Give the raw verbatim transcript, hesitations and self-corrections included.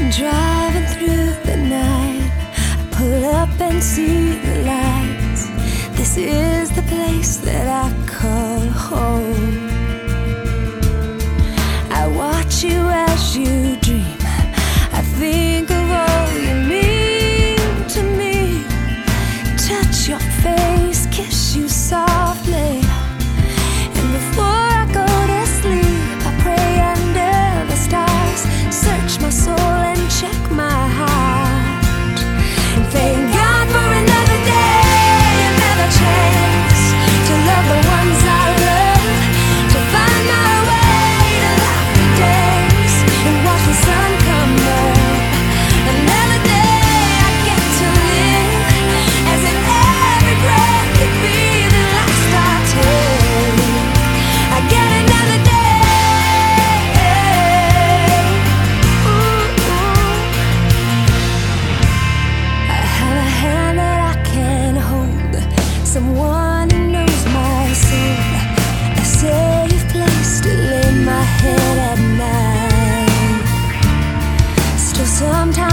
Driving through the night, I pull up and see the lights. This is the place that I call home. I watch you as you dream. I think of all you mean to me. Touch your face, kiss you softly, and before I go to sleep, I pray under the stars, search my soul and check my heart, and thank God for another day, another chance to love the ones I love, to find my way to laughter days and watch the sun come up. Another day I get to live as if every breath could be the last I take. I get another day. Ooh, ooh. I have a hand that I can hold, someone who knows my soul, a safe place to lay my head at night. Still sometimes